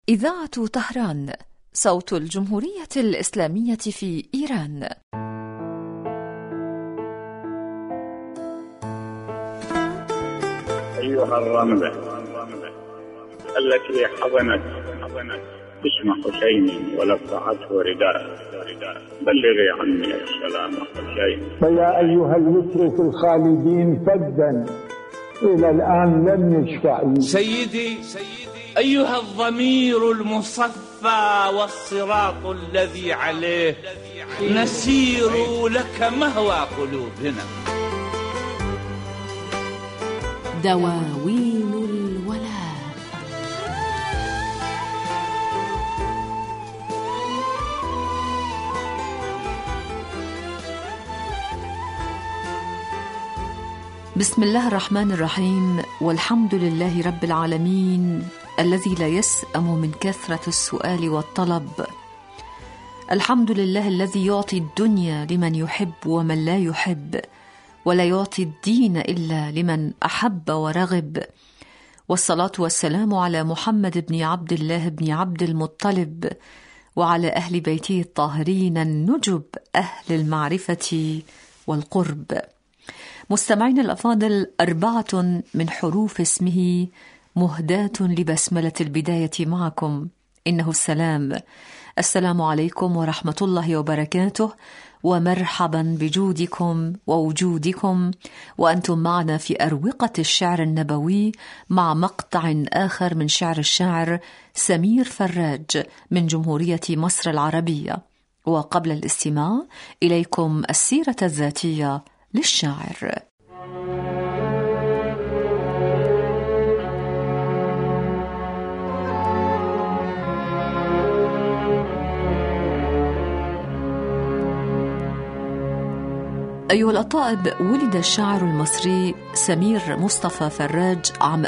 إذاعة طهران، صوت الجمهورية الإسلامية في إيران. أيها الرملة التي حضنت اسم حسين ولفعته رداء، بلغي عني السلام حسين. فيا أيها الوتر في الخالدين فدا إلى الآن لم يشفع. سيدي أيها الضمير المصفى والصراط الذي عليه نسير لك مهوى قلوبنا. دواوين الولاء. بسم الله الرحمن الرحيم، والحمد لله رب العالمين الذي لا يسأم من كثرة السؤال والطلب. الحمد لله الذي يعطي الدنيا لمن يحب ومن لا يحب، ولا يعطي الدين إلا لمن أحب ورغب. والصلاة والسلام على محمد بن عبد الله بن عبد المطلب، وعلى أهل بيته الطاهرين النجب أهل المعرفة والقرب. مستمعين الأفاضل، 4 من حروف اسمه مهداة لبسملة البداية معكم. إنه السلام عليكم ورحمة الله وبركاته، ومرحبا بجودكم ووجودكم، وأنتم معنا في أروقة الشعر النبوي مع مقطع آخر من شعر الشاعر سمير فراج من جمهورية مصر العربية. وقبل الاستماع إليكم السيرة الذاتية للشاعر. أيها الأطائب، ولد الشاعر المصري سمير مصطفى فراج عام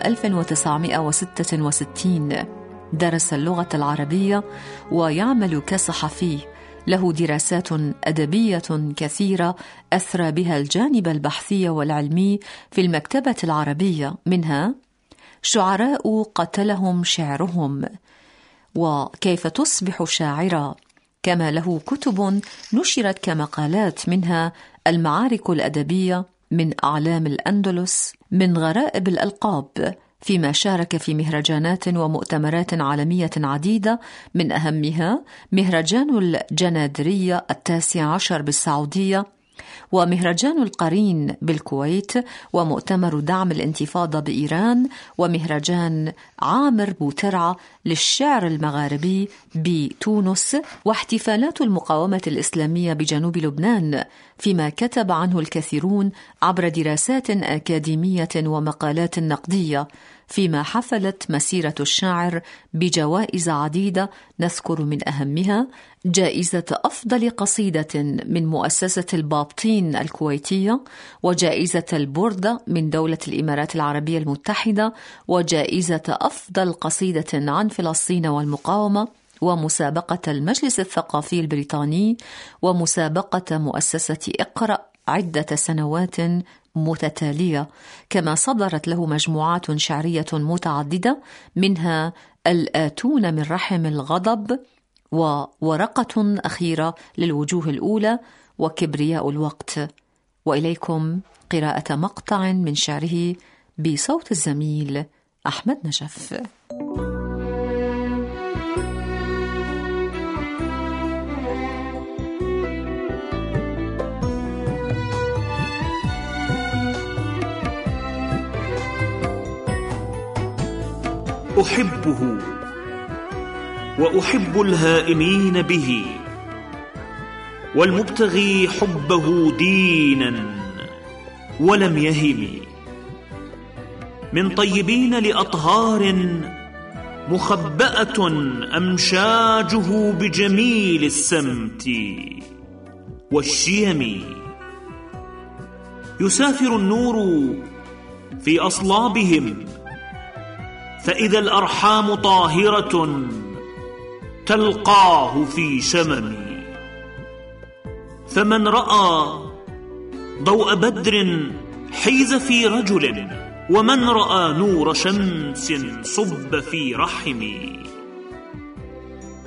1966. درس اللغة العربية ويعمل كصحفي. له دراسات أدبية كثيرة أثرى بها الجانب البحثي والعلمي في المكتبة العربية، منها شعراء قتلهم شعرهم، وكيف تصبح شاعرا، كما له كتب نشرت كمقالات، منها المعارك الأدبية، من أعلام الأندلس، من غرائب الألقاب، فيما شارك في مهرجانات ومؤتمرات عالمية عديدة، من أهمها مهرجان الجنادرية 19 بالسعودية، ومهرجان القرين بالكويت، ومؤتمر دعم الانتفاضة بإيران، ومهرجان عامر بوترعة للشعر المغاربي بتونس، واحتفالات المقاومة الإسلامية بجنوب لبنان، فيما كتب عنه الكثيرون عبر دراسات أكاديمية ومقالات نقدية، فيما حفلت مسيرة الشاعر بجوائز عديدة، نذكر من أهمها جائزة أفضل قصيدة من مؤسسة البابطين الكويتية، وجائزة البوردة من دولة الإمارات العربية المتحدة، وجائزة أفضل قصيدة عن فلسطين والمقاومة، ومسابقة المجلس الثقافي البريطاني، ومسابقة مؤسسة اقرأ عدة سنوات متتالية. كما صدرت له مجموعات شعرية متعددة، منها الآتون من رحم الغضب، وورقة أخيرة للوجوه الأولى، وكبرياء الوقت. وإليكم قراءة مقطع من شعره بصوت الزميل أحمد نجف. أحبه وأحب الهائمين به، والمبتغي حبه دينا ولم يهم، من طيبين لأطهار مخبأة أمشاجه بجميل السمت والشيم. يسافر النور في أصلابهم، فإذا الأرحام طاهرة تلقاه في شمم. فمن رأى ضوء بدر حيز في رجل، ومن رأى نور شمس صب في رحم.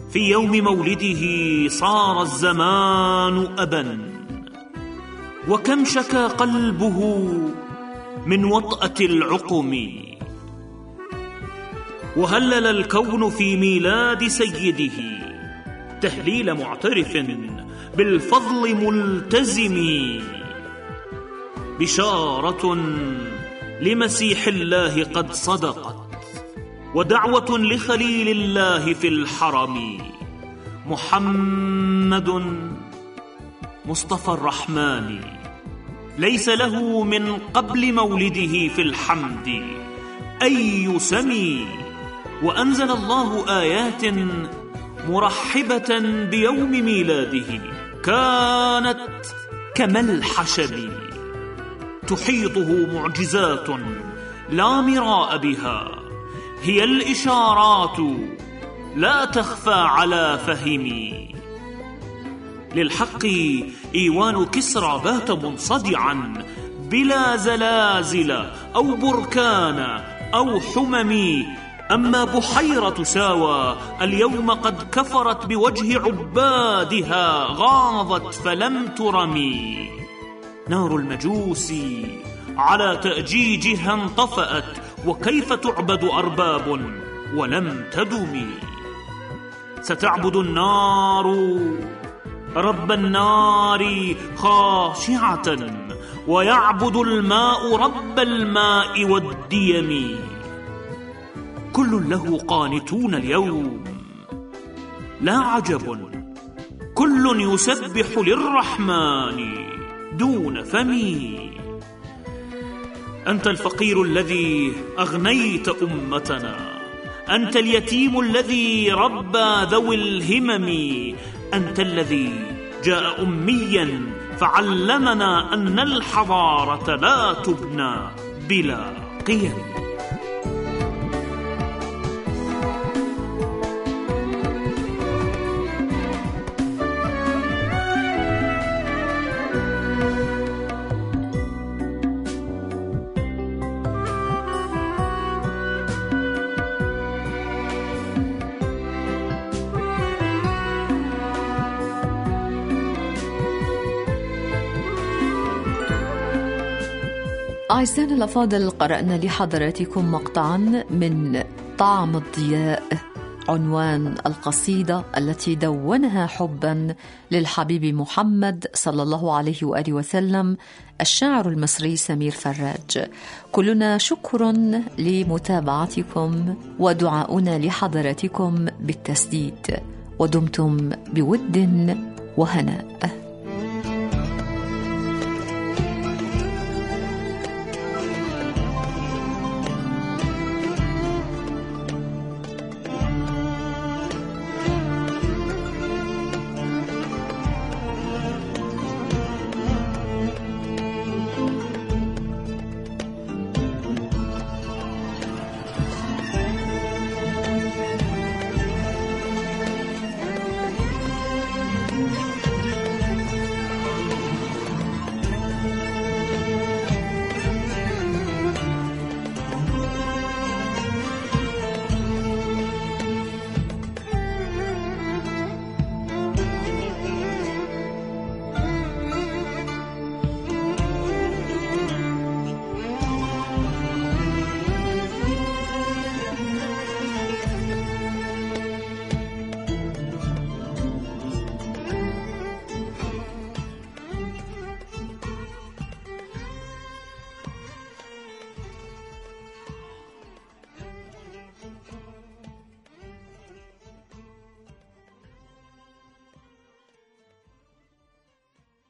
في يوم مولده صار الزمان أبا، وكم شكى قلبه من وطأة العقم. وهلل الكون في ميلاد سيده تهليل معترف بالفضل ملتزم. بشارة لمسيح الله قد صدقت، ودعوة لخليل الله في الحرم. محمد مصطفى الرحمن ليس له من قبل مولده في الحمد أي سمي. وأنزل الله آيات مرحبة بيوم ميلاده كانت كملحشب، تحيطه معجزات لا مراء بها، هي الإشارات لا تخفى على فهمي. للحق إيوان كسرى بات منصدعا بلا زلازل أو بركان أو حمم. أما بحيرة ساوى اليوم قد كفرت بوجه عبادها، غاضت فلم ترمي. نار المجوس على تأجيجها انطفأت، وكيف تعبد أرباب ولم تدم. ستعبد النار رب النار خاشعة، ويعبد الماء رب الماء والديم. كل له قانتون اليوم، لا عجب كل يسبح للرحمن دون فمي. أنت الفقير الذي أغنيت أمتنا، أنت اليتيم الذي ربى ذوي الهمم، أنت الذي جاء أميا فعلمنا أن الحضارة لا تبنى بلا قيم. أعزائنا الأفاضل، قرأنا لحضراتكم مقطعا من طعم الضياء، عنوان القصيدة التي دونها حبا للحبيب محمد صلى الله عليه وآله وسلم الشاعر المصري سمير فراج. كلنا شكر لمتابعتكم ودعاؤنا لحضراتكم بالتسديد، ودمتم بود وهناء.